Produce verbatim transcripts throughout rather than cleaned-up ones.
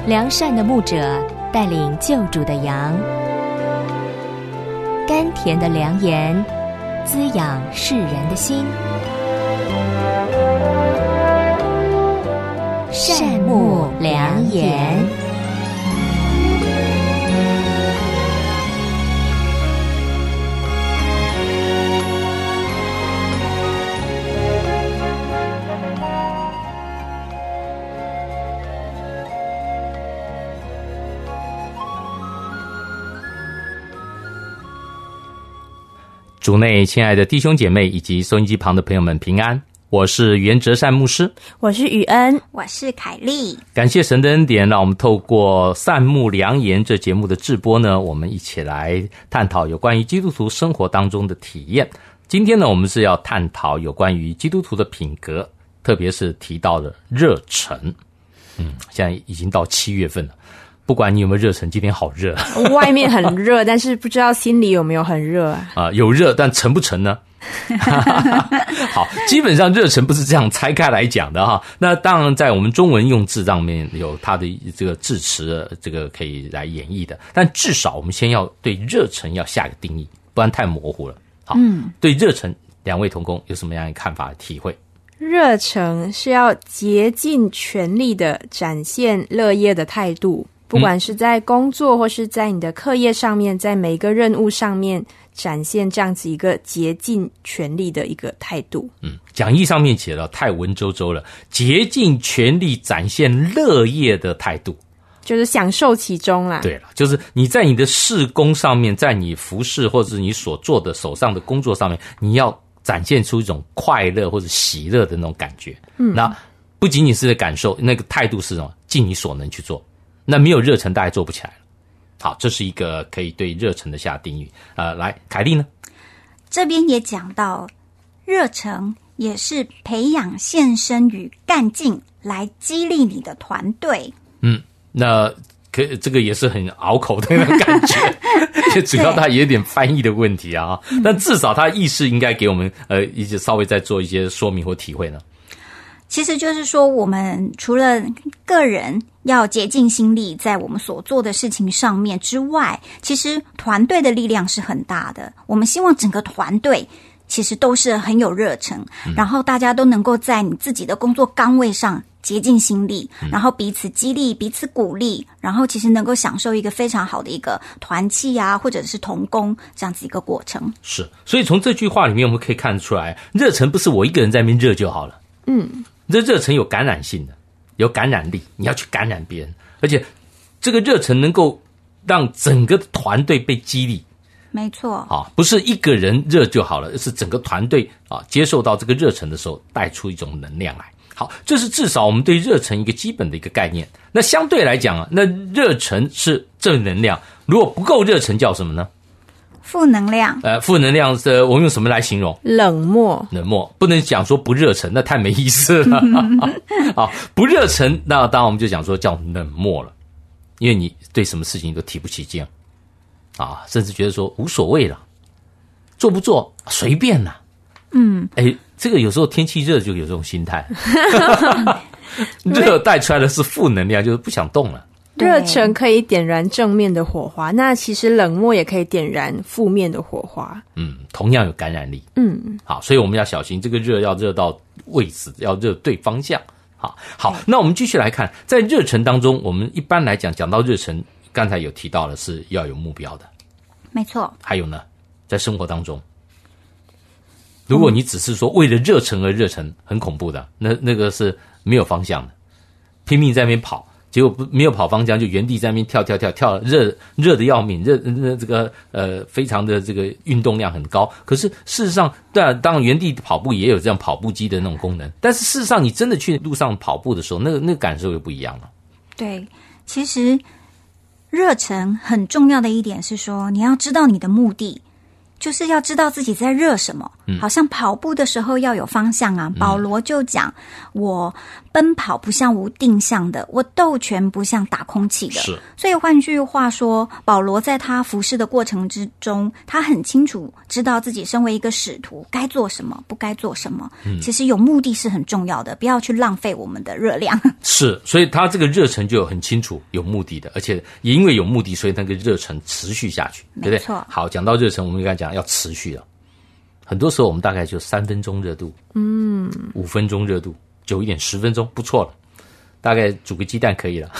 良善的牧者带领救主的羊，甘甜的良言滋养世人的心。善牧良言。 主内亲爱的弟兄姐妹以及收音机旁的朋友们平安，我是袁哲善牧师， 我是雨恩， 我是凯丽。 感谢神的恩典，让我们透过善牧良言这节目的直播呢，我们一起来探讨有关于基督徒生活当中的体验。今天呢，我们是要探讨有关于基督徒的品格，特别是提到了热忱。嗯，现在已经到七月份了，不管你有没有热忱，今天好热， 外面很热，但是不知道心里有没有很热啊？ 啊、呃，有热，但沉不沉呢？好，基本上热忱不是这样拆开来讲的哈。那当然，在我们中文用字上面有它的这个字词，这个可以来演绎的。但至少我们先要对热忱要下个定义，不然太模糊了。好，嗯，对热忱，两位同工有什么样的看法、体会？ 热忱是要竭尽全力的展现乐业的态度。不管是在工作或是在你的课业上面，在每一个任务上面展现这样子一个竭尽全力的一个态度。 嗯，讲义上面写了太文绉绉了，竭尽全力展现乐业的态度， 就是享受其中啦。 对了，就是你在你的事工上面，在你服事或者你所做的手上的工作上面，你要展现出一种快乐或者喜乐的那种感觉。嗯，那不仅仅是感受，那个态度是什么？尽你所能去做。那没有热忱，大概做不起来了。好，这是一个可以对热忱的下定义。呃，来，凯丽呢？ 这边也讲到，热忱也是培养献身与干劲来激励你的团队。 嗯，那可这个也是很拗口的那种感觉，主要它有点翻译的问题啊。但至少它意识应该给我们呃，一直稍微再做一些说明或体会呢。 其实就是说，我们除了个人要竭尽心力在我们所做的事情上面之外，其实团队的力量是很大的。我们希望整个团队其实都是很有热忱、嗯、然后大家都能够在你自己的工作岗位上竭尽心力、嗯、然后彼此激励，彼此鼓励，然后其实能够享受一个非常好的一个团契啊，或者是同工这样子一个过程。 是，所以从这句话里面我们可以看出来，热忱不是我一个人在那边热就好了。嗯，这热忱有感染性的，有感染力，你要去感染别人，而且这个热忱能够让整个团队被激励。 没错， 啊，不是一个人热就好了，而是整个团队啊接受到这个热忱的时候，带出一种能量来。好，这是至少我们对热忱一个基本的一个概念。那相对来讲啊，那热忱是正能量，如果不够热忱叫什么呢？ 负能量。呃， 负能量是我们用什么来形容？ 冷漠。 冷漠，不能讲说不热忱，那太没意思了。啊，不热忱，那当然我们就讲说叫冷漠了，因为你对什么事情都提不起劲啊，甚至觉得说无所谓了，做不做随便啦。嗯，哎，这个有时候天气热就有这种心态，热带出来的是负能量，就是不想动了。 热忱可以点燃正面的火花，那其实冷漠也可以点燃负面的火花。 嗯，同样有感染力。嗯，好，所以我们要小心，这个热要热到位置，要热对方向。好，好，那我们继续来看，在热忱当中，我们一般来讲讲到热忱，刚才有提到的是要有目标的。 没错。还有呢，在生活当中，如果你只是说为了热忱而热忱，很恐怖的，那那个是没有方向的，拼命在那边跑。结果不没有跑方向，就原地在那边跳跳跳跳，热热的要命，热热这个呃非常的这个运动量很高。可是事实上，对啊，当然原地跑步也有这样跑步机的那种功能，但是事实上你真的去路上跑步的时候，那个那个感受又不一样了。 对，其实热忱很重要的一点是说，你要知道你的目的， 就是要知道自己在热什么， 嗯、 好像跑步的时候要有方向啊。嗯、保罗就讲，我奔跑不像无定向的，我斗拳不像打空气的。 是， 所以换句话说，保罗在他服侍的过程之中，他很清楚知道自己身为一个使徒该做什么，不该做什么。嗯、其实有目的是很重要的，不要去浪费我们的热量。 是，所以他这个热忱就很清楚有目的的，而且也因为有目的，所以那个热忱持续下去，对不对？ 没错。 好，讲到热忱，我们刚才讲要持续了。很多时候我们大概就三分钟热度，嗯，五分钟热度，久一点十分钟，不错了。大概煮个鸡蛋可以了。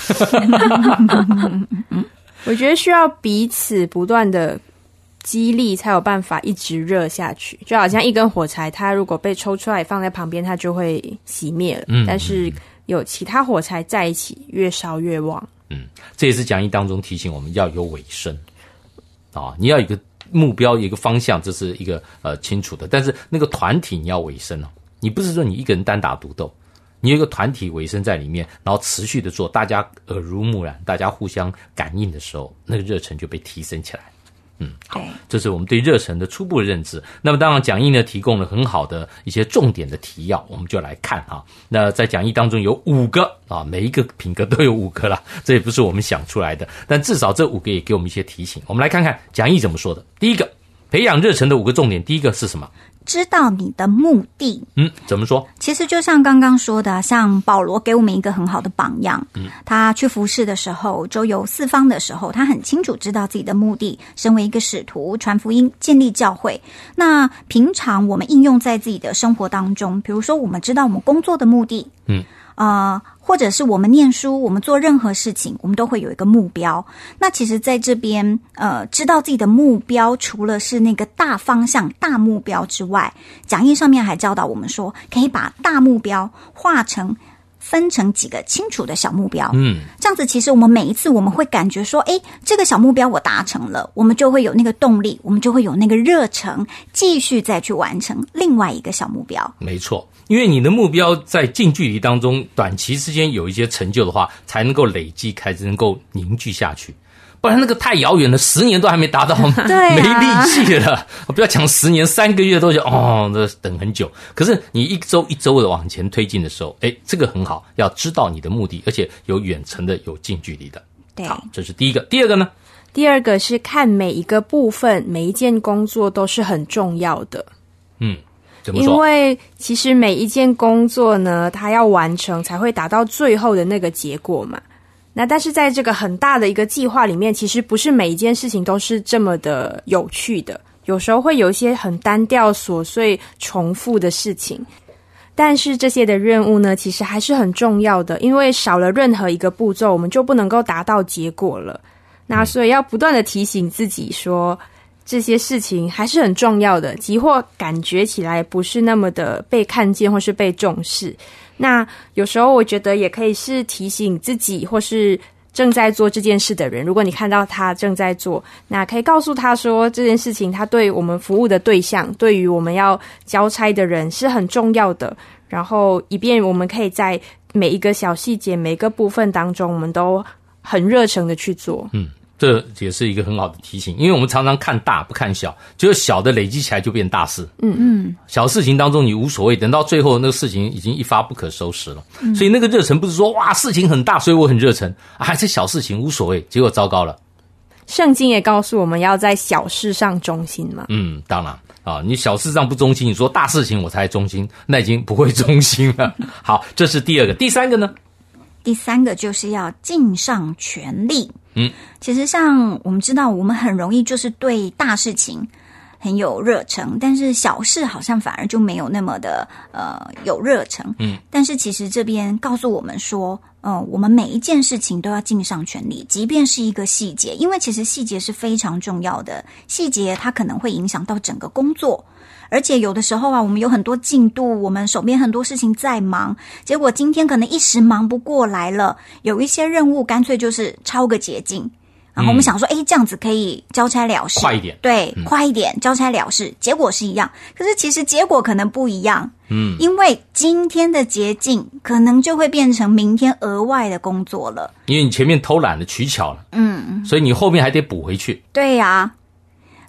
我觉得需要彼此不断的激励，才有办法一直热下去。就好像一根火柴，它如果被抽出来放在旁边，它就会熄灭了。嗯，但是有其他火柴在一起，越烧越旺。 嗯，这也是讲义当中提醒我们要有尾声啊，你要有一个目标，有一个方向，这是一个呃清楚的。但是那个团体你要尾声哦，你不是说你一个人单打独斗，你有一个团体尾声在里面，然后持续的做，大家耳濡目染，大家互相感应的时候，那个热忱就被提升起来。嗯，好，这是我们对热忱的初步的认知。那么当然讲义呢提供了很好的一些重点的提要，我们就来看哈。那在讲义当中有五个啊，每一个品格都有五个啦，这也不是我们想出来的，但至少这五个也给我们一些提醒。我们来看看讲义怎么说的。第一个，培养热忱的五个重点，第一个是什么？ 知道你的目的。 嗯，怎么说？ 其实就像刚刚说的，像保罗给我们一个很好的榜样。嗯，他去服侍的时候，周游四方的时候，他很清楚知道自己的目的，身为一个使徒，传福音，建立教会。那平常我们应用在自己的生活当中，比如说我们知道我们工作的目的，嗯，呃，或者是我们念书，我们做任何事情，我们都会有一个目标。那其实在这边呃，知道自己的目标，除了是那个大方向大目标之外，讲义上面还教导我们说，可以把大目标画成分成几个清楚的小目标。嗯，这样子其实我们每一次我们会感觉说，诶，这个小目标我达成了，我们就会有那个动力，我们就会有那个热忱，继续再去完成另外一个小目标。 没错，因为你的目标在近距离当中短期之间有一些成就的话，才能够累积开始能够凝聚下去，不然那个太遥远了，十年都还没达到， 对啊、 没力气了。不要讲十年，三个月都讲哦，这等很久。可是你一周一周的往前推进的时候，哎，这个很好，要知道你的目的，而且有远程的，有近距离的。 对， 好，这是第一个。第二个呢？ 第二个是看每一个部分，每一件工作都是很重要的。 嗯。怎么说？ 因为其实每一件工作呢，它要完成才会达到最后的那个结果嘛。那但是在这个很大的一个计划里面，其实不是每一件事情都是这么的有趣的，有时候会有一些很单调、琐碎、重复的事情。但是这些的任务呢，其实还是很重要的，因为少了任何一个步骤，我们就不能够达到结果了。那所以要不断的提醒自己说，这些事情还是很重要的，即或感觉起来不是那么的被看见或是被重视。那有时候我觉得也可以是提醒自己或是正在做这件事的人，如果你看到他正在做，那可以告诉他说，这件事情他对我们服务的对象，对于我们要交差的人是很重要的，然后以便我们可以在每一个小细节每一个部分当中，我们都很热诚的去做。 嗯，这也是一个很好的提醒，因为我们常常看大不看小，只有小的累积起来就变大事。嗯嗯，小事情当中你无所谓，等到最后那个事情已经一发不可收拾了。嗯、所以那个热忱不是说哇事情很大，所以我很热忱啊，这小事情无所谓，结果糟糕了。 圣经也告诉我们要在小事上忠心嘛。 嗯，当然啊，你小事上不忠心，你说大事情我才忠心，那已经不会忠心了。好，这是第二个。第三个呢？ 第三个就是要尽上全力。 嗯， 其实像我们知道，我们很容易就是对大事情很有热忱，但是小事好像反而就没有那么的呃有热忱。嗯，但是其实这边告诉我们说，嗯、呃，我们每一件事情都要尽上全力，即便是一个细节，因为其实细节是非常重要的，细节它可能会影响到整个工作。而且有的时候啊，我们有很多进度，我们手边很多事情在忙，结果今天可能一时忙不过来了，有一些任务干脆就是抄个捷径，然后我们想说，哎、嗯，这样子可以交差了事， 快一点， 对， 嗯、 快一点，交差了事，结果是一样，可是其实结果可能不一样，嗯，因为今天的捷径可能就会变成明天额外的工作了， 因为你前面偷懒了，取巧了， 嗯， 所以你后面还得补回去， 对呀、啊。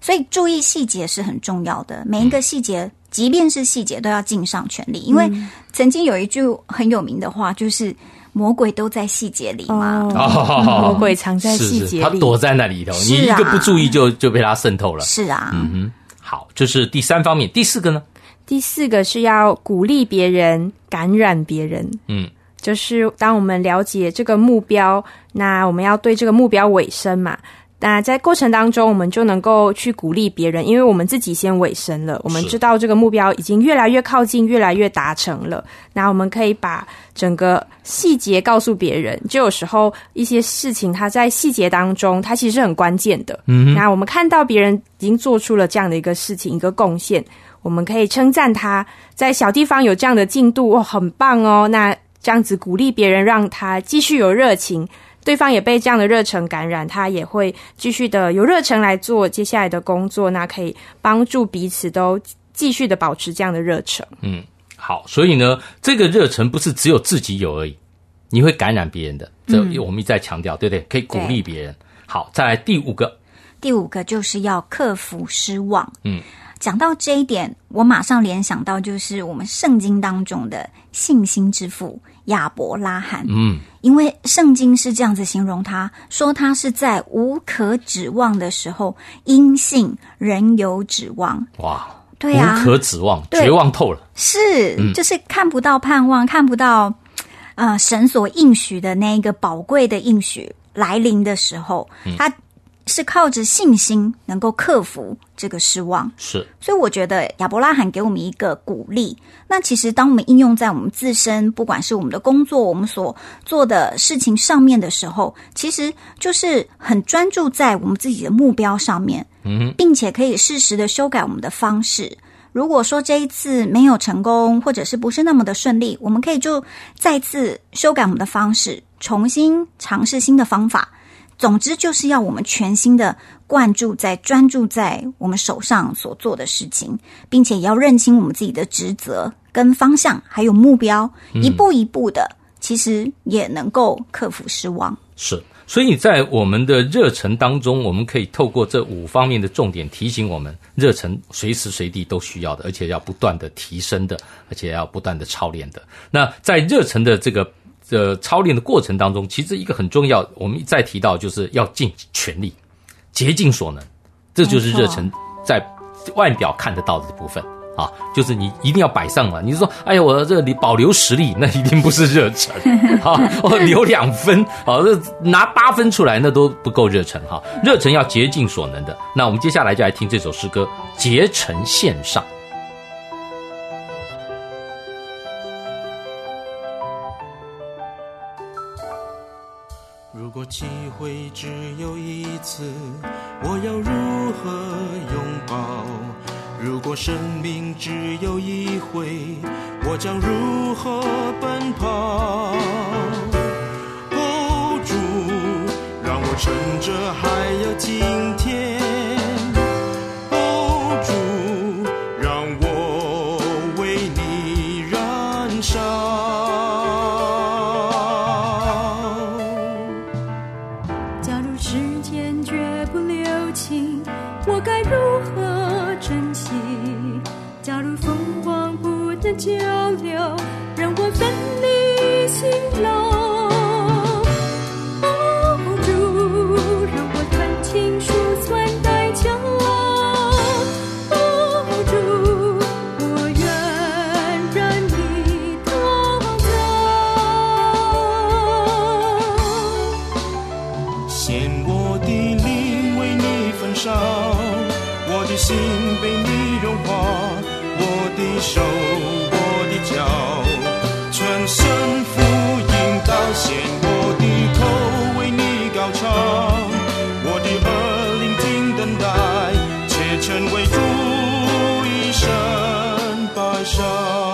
所以注意细节是很重要的，每一个细节，即便是细节都要尽上全力。因为曾经有一句很有名的话，就是魔鬼都在细节里嘛。 哦，魔鬼藏在细节里， 是是他躲在那里头， 啊、 你一个不注意就就被他渗透了。 是啊， 嗯哼，好，这是第三方面。第四个呢？ 第四个是要鼓励别人，感染别人。 嗯。 就是当我们了解这个目标，那我们要对这个目标委身嘛。那在过程当中，我们就能够去鼓励别人，因为我们自己先委身了，我们知道这个目标已经越来越靠近，越来越达成了。那我们可以把整个细节告诉别人，就有时候一些事情它在细节当中，它其实是很关键的。嗯，那我们看到别人已经做出了这样的一个事情，一个贡献，我们可以称赞他，在小地方有这样的进度，哇，很棒哦。那这样子鼓励别人，让他继续有热情，对方也被这样的热忱感染，他也会继续的有热忱来做接下来的工作，那可以帮助彼此都继续的保持这样的热忱。 嗯，好，所以呢，这个热忱不是只有自己有而已，你会感染别人的，这我们一再强调，对不对？可以鼓励别人。好，再来第五个， 第五个就是要克服失望。 嗯。 讲到这一点，我马上联想到就是我们圣经当中的信心之父亚伯拉罕。 嗯， 因为圣经是这样子形容他，说他是在无可指望的时候，因信仍有指望。 哇， 对啊， 无可指望，绝望透了。 是、 嗯， 就是看不到盼望，看不到呃神所应许的那一个宝贵的应许来临的时候，嗯、他是靠着信心能够克服这个失望。 是， 所以我觉得亚伯拉罕给我们一个鼓励。那其实当我们应用在我们自身，不管是我们的工作，我们所做的事情上面的时候，其实就是很专注在我们自己的目标上面， 嗯， 并且可以适时的修改我们的方式。如果说这一次没有成功，或者是不是那么的顺利，我们可以就再次修改我们的方式，重新尝试新的方法。总之就是要我们全心的灌注在专注在我们手上所做的事情，并且也要认清我们自己的职责跟方向还有目标， 嗯、 一步一步的其实也能够克服失望。 是，所以在我们的热忱当中，我们可以透过这五方面的重点提醒我们，热忱随时随地都需要的，而且要不断的提升的，而且要不断的操练的。那在热忱的这个呃，操练的过程当中，其实一个很重要，我们再提到就是要尽全力，竭尽所能，这就是热忱在外表看得到的部分啊，就是你一定要摆上嘛。你说，哎呀，我这里保留实力，那一定不是热忱啊。我留两分，啊，拿八分出来，那都不够热忱哈。热忱要竭尽所能的。那我们接下来就来听这首诗歌《竭诚献上》。 如果机会只有一次，我要如何拥抱？如果生命只有一回，我将如何奔跑？哦，主，让我趁着还有今天，哦，主，让我为你燃烧。 我该如何珍惜？假如风光不能交流，让我分离心lòng。哦，主，让我看清数算代价。哦，主，我愿让你陶造。 献我的灵为你焚烧，我的心被你融化，我的手，我的脚，全身福音道，献我的口为你高唱，我的耳聆听等待，且成为主一生摆上。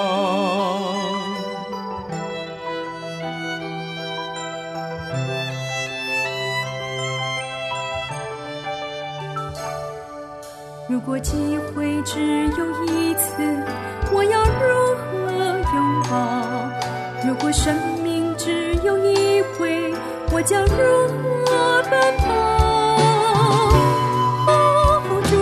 如果机会只有一次，我要如何拥抱？如果生命只有一回，我将如何奔跑？哦，主，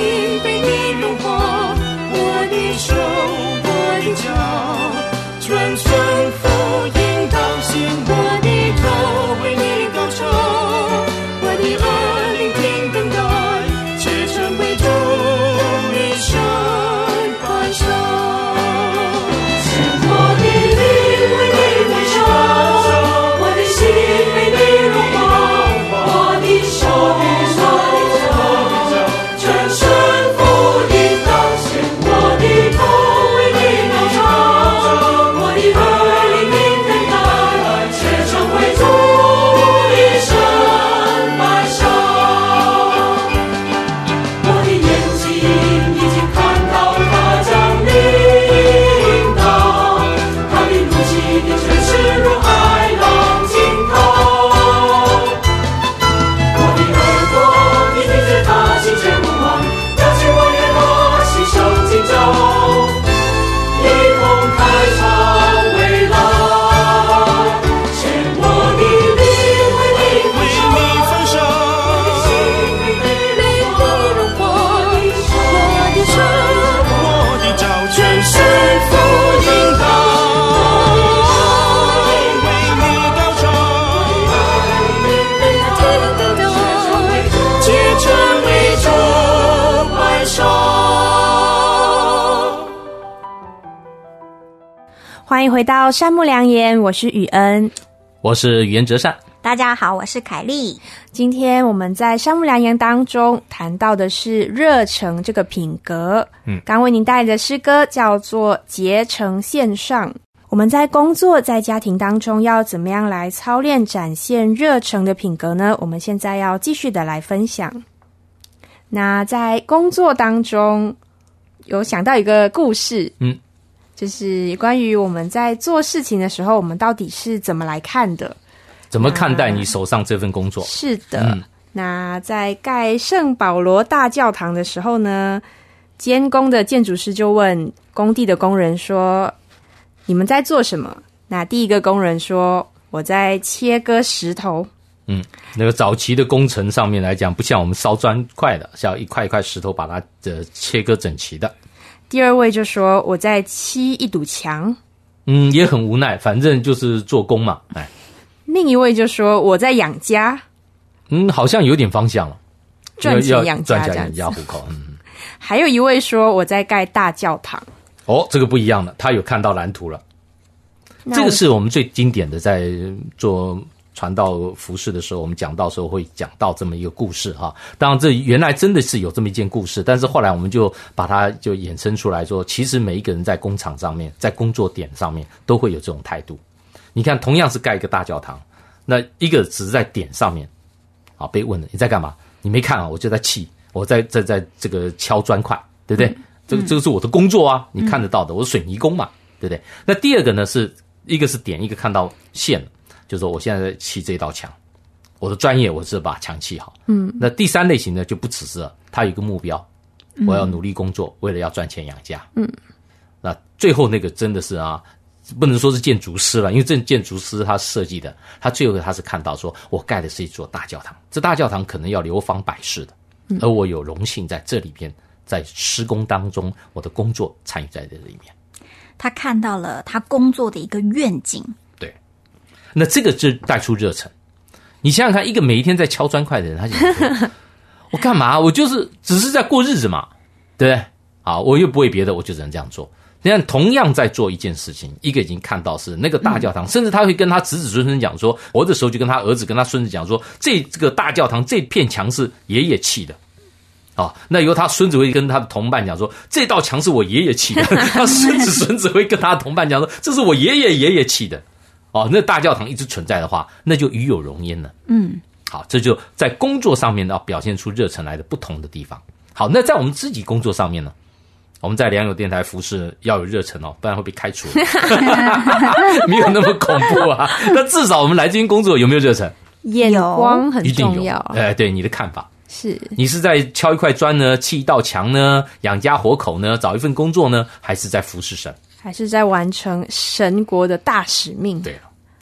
被你融化，我的手，我的脚，全身福音当行，我的头为你高唱，我的耳聆听等待，且成为主一生摆上。我的灵为你焚烧，我的心为你融化，我的手，我的脚，全身福音当行，我的头为你高唱，我的耳聆听等待，且成为主一生摆上。我的眼睛已经看到他降临到，他的怒气的权势如海浪惊涛。我的耳朵已听见他心切呼唤，邀请我与他携手进酒，一同开创未来。牵我的灵为你为你焚烧， 被你融化，我的手， 我的脚全身福音当，为你高唱， 皆成为主摆上。 欢迎回到善牧良言，我是雨恩。 我是袁哲善。 大家好，我是凯丽。 今天我们在善牧良言当中谈到的是热诚这个品格。嗯，刚为您带来的诗歌叫做《结成线上》。我们在工作、在家庭当中要怎么样来操练展现热诚的品格呢？我们现在要继续的来分享。那在工作当中有想到一个故事， 嗯， 就是关于我们在做事情的时候，我们到底是怎么来看的？ 怎么看待你手上这份工作？ 是的， 嗯那在盖圣保罗大教堂的时候呢，监工的建筑师就问工地的工人说：“你们在做什么？”那第一个工人说：“我在切割石头。” 嗯，那个早期的工程上面来讲，不像我们烧砖块的，像一块一块石头把它呃切割整齐的。 第二位就说：“我在砌一堵墙。” 嗯，也很无奈，反正就是做工嘛，哎。 另一位就说：“我在养家。” 嗯，好像有点方向了， 赚钱养家， 赚钱养家糊口。嗯， 还有一位说：“我在盖大教堂。” 哦，这个不一样了，他有看到蓝图了。这个是我们最经典的，在做传道服事的时候，我们讲到的时候会讲到这么一个故事哈。当然，这原来真的是有这么一件故事，但是后来我们就把它就衍生出来说，其实每一个人在工厂上面，在工作点上面都会有这种态度。你看，同样是盖一个大教堂，那一个只是在点上面，啊，被问了你在干嘛？你没看啊？我就在砌，我在在在这个敲砖块，对不对？嗯、这个这个是我的工作啊，你看得到的，我是水泥工嘛，对不对？那第二个呢，是一个是点，一个看到线了，就是说我现在在砌这道墙，我的专业我是把墙砌好。嗯，那第三类型呢就不只是了，他有一个目标，我要努力工作，为了要赚钱养家。嗯，那最后那个真的是啊。不能说是建筑师了，因为这建筑师他设计的，他最后他是看到说，我盖的是一座大教堂，这大教堂可能要流芳百世的，而我有荣幸在这里边，在施工当中，我的工作参与在这里面。 他看到了他工作的一个愿景， 对，那这个就带出热忱。你想想看，一个每一天在敲砖块的人，他想说，我干嘛？我就是只是在过日子嘛，对不对？好，我又不为别的，我就只能这样做。你看，同样在做一件事情，一个已经看到是那个大教堂，嗯、甚至他会跟他子子孙孙讲说，活的时候就跟他儿子、跟他孙子讲说，这这个大教堂这片墙是爷爷砌的，哦，那由他孙子会跟他的同伴讲说，这道墙是我爷爷砌的，他孙子孙子会跟他的同伴讲说，这是我爷爷爷爷砌的，哦，那大教堂一直存在的话，那就与有荣焉了。嗯，好，这就在工作上面要表现出热忱来的不同的地方。好，那在我们自己工作上面呢？我们在良友电台服事要有热忱哦，不然会被开除。没有那么恐怖啊，那至少我们来这边工作有没有热忱？ 眼光很重要。 哎、呃，对，你的看法是， 你是在敲一块砖呢，砌一道墙呢，养家活口呢，找一份工作呢，还是在服事神？ 还是在完成神国的大使命？ 对了啊，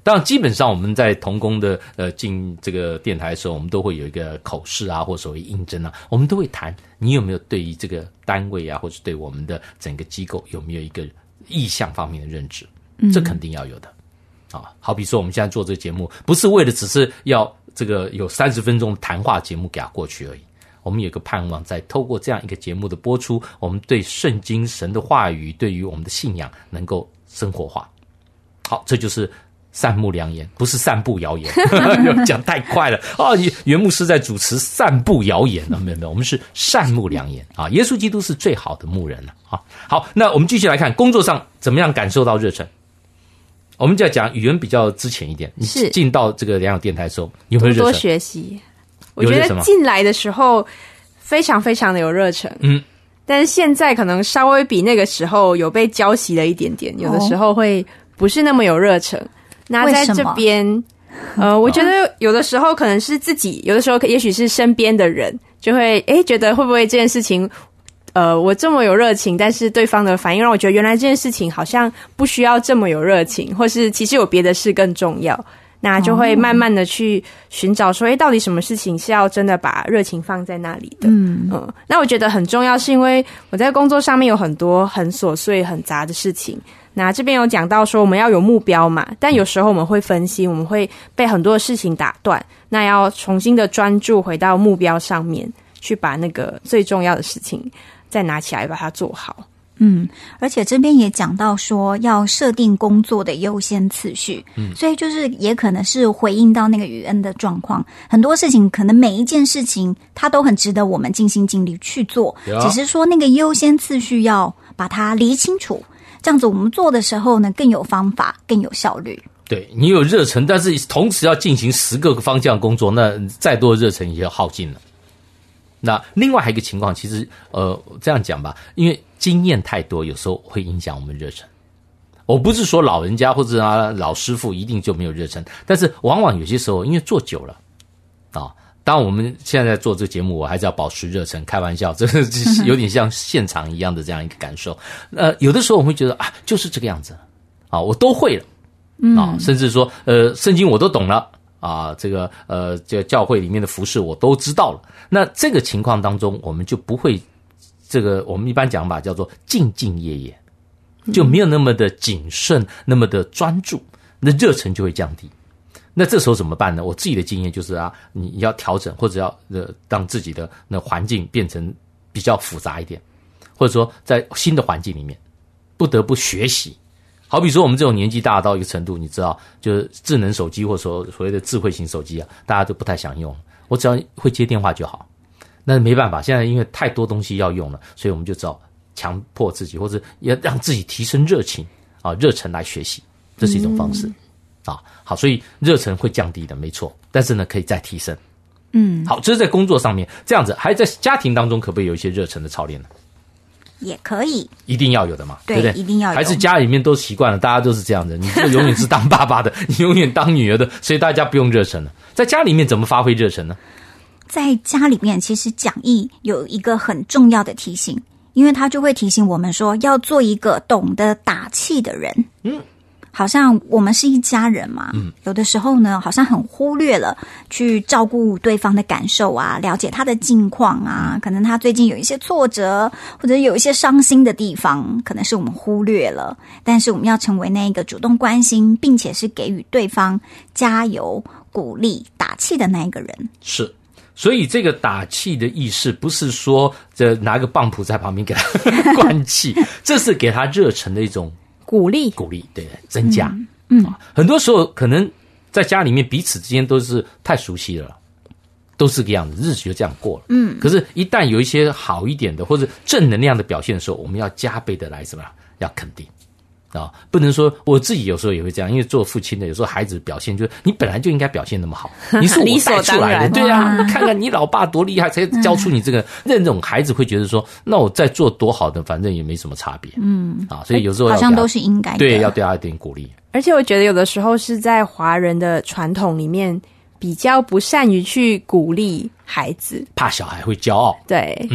当然，基本上我们在同工的呃进这个电台的时候，我们都会有一个口试啊，或所谓应征啊，我们都会谈你有没有对于这个单位啊，或者对我们的整个机构有没有一个意向方面的认知，这肯定要有的。啊，好比说我们现在做这个节目，不是为了只是要这个有三十分钟的谈话节目给它过去而已。我们有个盼望，在透过这样一个节目的播出，我们对圣经神的话语，对于我们的信仰能够生活化。好，这就是善牧良言，不是散布谣言。讲太快了啊！袁牧师在主持散布谣言啊，没有没有，我们是善牧良言啊。耶稣基督是最好的牧人了啊。好，那我们继续来看工作上怎么样感受到热忱。我们就要讲语言比较之前一点，你进到这个良友电台的时候有没有热忱？ 多多学习。我觉得进来的时候非常非常的有热忱，嗯，但是现在可能稍微比那个时候有被浇熄了一点点，有的时候会不是那么有热忱。那在这边，呃，我觉得有的时候可能是自己，有的时候也许是身边的人就会诶觉得会不会这件事情，呃，我这么有热情，但是对方的反应让我觉得原来这件事情好像不需要这么有热情，或是其实有别的事更重要。那就会慢慢的去寻找说，诶，到底什么事情是要真的把热情放在那里的？嗯嗯。那我觉得很重要，是因为我在工作上面有很多很琐碎、很杂的事情。那这边有讲到说，我们要有目标嘛，但有时候我们会分心，我们会被很多的事情打断。那要重新的专注回到目标上面，去把那个最重要的事情再拿起来把它做好。 嗯，而且这边也讲到说要设定工作的优先次序，嗯，所以就是也可能是回应到那个宇恩的状况，很多事情可能每一件事情它都很值得我们尽心尽力去做，只是说那个优先次序要把它理清楚，这样子我们做的时候呢更有方法，更有效率。 对，你有热忱，但是同时要进行十个方向工作，那再多热忱也要耗尽了。那另外还有一个情况，其实呃这样讲吧，因为经验太多，有时候会影响我们热忱。我不是说老人家或者啊老师傅一定就没有热忱，但是往往有些时候因为做久了啊，当然我们现在在做这个节目，我还是要保持热忱，开玩笑，这个有点像现场一样的这样一个感受。呃，有的时候我们会觉得啊，就是这个样子啊，我都会了啊，甚至说呃，圣经我都懂了。啊，这个呃，这个教会里面的服事我都知道了。那这个情况当中，我们就不会这个我们一般讲法叫做兢兢业业，就没有那么的谨慎，那么的专注，那热忱就会降低。那这时候怎么办呢？我自己的经验就是啊，你要调整，或者要呃让自己的那环境变成比较复杂一点，或者说在新的环境里面不得不学习。好比说我们这种年纪大到一个程度，你知道就是智能手机或者说所谓的智慧型手机啊，大家都不太想用，我只要会接电话就好。那没办法，现在因为太多东西要用了，所以我们就只好强迫自己，或者要让自己提升热情啊，热忱来学习，这是一种方式、嗯、啊。好，所以热忱会降低的，没错，但是呢可以再提升。嗯，好，这是在工作上面这样子，还在家庭当中可不可以有一些热忱的操练呢？ 也可以， 一定要有的嘛， 对, 对不对？ 一定要有。 还是家里面都习惯了，大家都是这样的，你就永远是当爸爸的，你永远当女儿的，所以大家不用热忱了。在家里面怎么发挥热忱呢？ 在家里面，其实讲义有一个很重要的提醒，因为他就会提醒我们说，要做一个懂得打气的人。嗯。好像我们是一家人嘛，嗯，有的时候呢，好像很忽略了去照顾对方的感受啊，了解他的近况啊，可能他最近有一些挫折，或者有一些伤心的地方，可能是我们忽略了，但是我们要成为那个主动关心，并且是给予对方加油、鼓励、打气的那一个人。 是。所以这个打气的意识不是说这拿个棒谱在旁边给他灌气，这是给他热忱的一种鼓励， 鼓励，对，增加。嗯，嗯很多时候可能在家里面彼此之间都是太熟悉了，都是个样子，日子就这样过了。嗯，可是，一旦有一些好一点的或者正能量的表现的时候，我们要加倍的来什么？要肯定啊，不能说我自己有时候也会这样，因为做父亲的，有时候孩子表现就是你本来就应该表现那么好，你是我带出来的，对啊，看看你老爸多厉害，才教出你这个。那种孩子会觉得说，那我再做多好的，反正也没什么差别。嗯，啊，所以有时候要好像都是应该的， 对，要对他一点鼓励。 而且我觉得有的时候是在华人的传统里面，比较不善于去鼓励孩子， 怕小孩会骄傲。 对，嗯。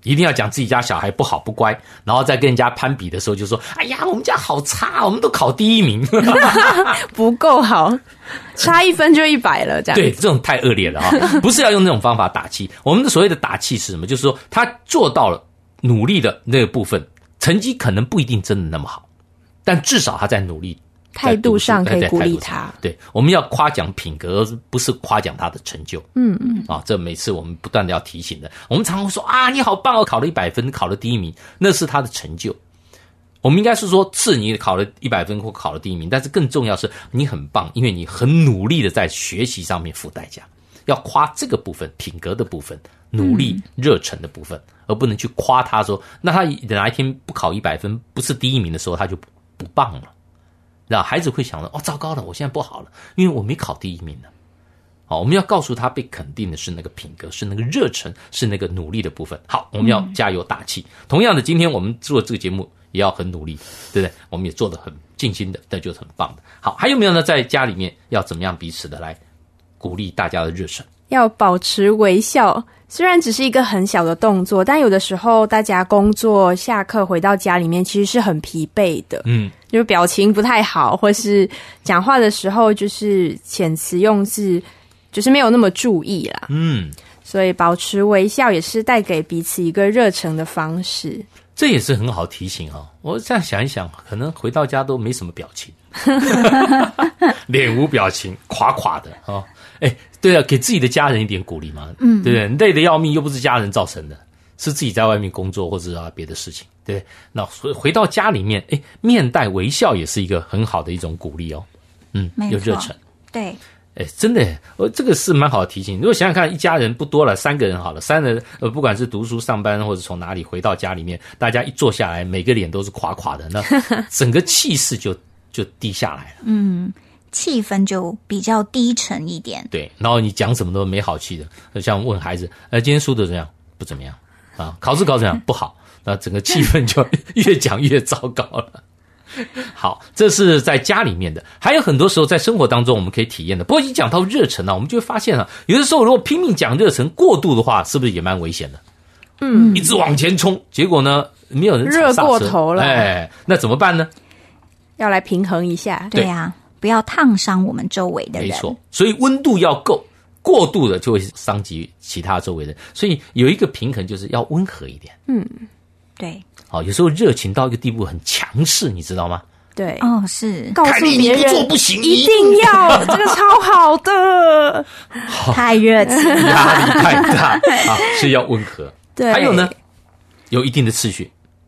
一定要讲自己家小孩不好不乖，然后再跟人家攀比的时候就说，哎呀，我们家好差，我们都考第一名不够好，差一分就一百了，这样。 对，这种太恶劣了啊！不是要用那种方法打气。我们的所谓的打气是什么？就是说他做到了努力的那个部分，成绩可能不一定真的那么好，但至少他在努力。 态度上可以鼓励他。 对，我们要夸奖品格，而不是夸奖他的成就。 嗯嗯， 啊，这每次我们不断的要提醒的。我们常常说啊，你好棒哦，考了一百分，考了第一名，那是他的成就。我们应该是说，是你考了一百分或考了第一名，但是更重要是你很棒，因为你很努力的在学习上面付代价。要夸这个部分，品格的部分，努力、热忱的部分，而不能去夸他说，那他哪一天不考一百分，不是第一名的时候，他就不不棒了。那孩子会想到，哦，糟糕了，我现在不好了，因为我没考第一名呢。好，我们要告诉他，被肯定的是那个品格，是那个热忱，是那个努力的部分。好，我们要加油打气。嗯、同样的，今天我们做这个节目也要很努力，对不对？我们也做得很尽心的，那就是很棒的。好，还有没有呢？在家里面要怎么样彼此的来鼓励大家的热忱？ 要保持微笑。虽然只是一个很小的动作，但有的时候大家工作下课回到家里面其实是很疲惫的，嗯，就表情不太好，或是讲话的时候就是遣词用字就是没有那么注意啦，嗯，所以保持微笑也是带给彼此一个热忱的方式。 这也是很好提醒哦。我这样想一想，可能回到家都没什么表情，脸无表情，垮垮的哦。哎，对啊，给自己的家人一点鼓励嘛，嗯，对不对？累得要命，又不是家人造成的，是自己在外面工作或者啊别的事情，对不对？那回回到家里面，哎，面带微笑也是一个很好的一种鼓励哦，嗯，有热忱， 对。 哎，真的，我这个是蛮好的提醒。如果想想看，一家人不多了，三个人好了，三人呃，不管是读书、上班，或者从哪里回到家里面，大家一坐下来，每个脸都是垮垮的，那整个气势就就低下来了。 嗯，气氛就比较低沉一点。 对，然后你讲什么都没好气的，像问孩子，呃，今天输的怎么样？不怎么样啊，考试考怎么样？不好，那整个气氛就越讲越糟糕了。好，这是在家里面的，还有很多时候在生活当中我们可以体验的。不过一讲到热忱啊，我们就会发现啊，有的时候如果拼命讲热忱过度的话，是不是也蛮危险的？嗯，一直往前冲，结果呢没有人热过头了， 哎，那怎么办呢？ 要来平衡一下。 对呀、啊，不要烫伤我们周围的人。 没错，所以温度要够，过度的就会伤及其他周围人。所以有一个平衡，就是要温和一点。 嗯，对。 好，有时候热情到一个地步很强势，你知道吗？ 对， 哦，是告诉别人你不做不行， 一定要这个超好的， 太热情， 压力太大啊，是要温和。 对， 还有呢，有一定的次序。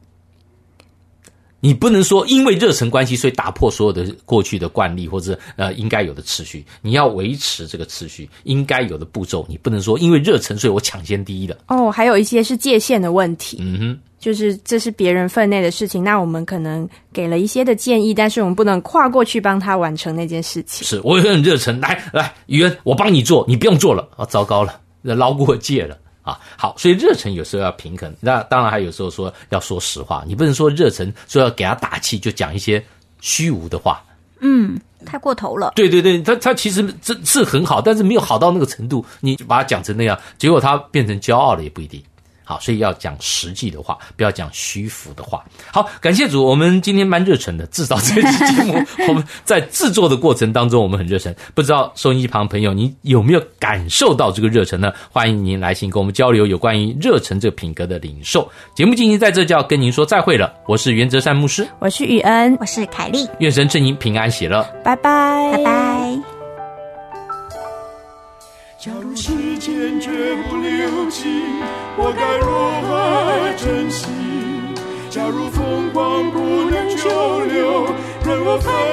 你不能说因为热忱关系，所以打破所有的过去的惯例或者呃应该有的次序。你要维持这个次序，应该有的步骤。你不能说因为热忱，所以我抢先第一的。 哦，还有一些是界限的问题。 嗯哼。 就是这是别人分内的事情，那我们可能给了一些的建议，但是我们不能跨过去帮他完成那件事情。 是，我也很热忱，来来，宇恩，我帮你做，你不用做了啊！糟糕了，捞过界了啊！好，所以热忱有时候要平衡，那当然还有时候说要说实话，你不能说热忱说要给他打气，就讲一些虚无的话。 嗯，太过头了。 对对对，他他其实这是很好，但是没有好到那个程度，你把他讲成那样，结果他变成骄傲了也不一定。好，所以要讲实际的话，不要讲虚浮的话。好，感谢主，我们今天蛮热忱的，至少这期节目我们在制作的过程当中我们很热忱。不知道收音机旁朋友你有没有感受到这个热忱呢？欢迎您来信跟我们交流有关于热忱这个品格的领受。节目进行在这就要跟您说再会了，我是袁哲善牧师， 我是宇恩， 我是凯莉， 愿神赐您平安喜乐， 拜拜， 拜拜。 假如时间绝不留迹，我该如何珍惜？假如风光不能久留，任我飞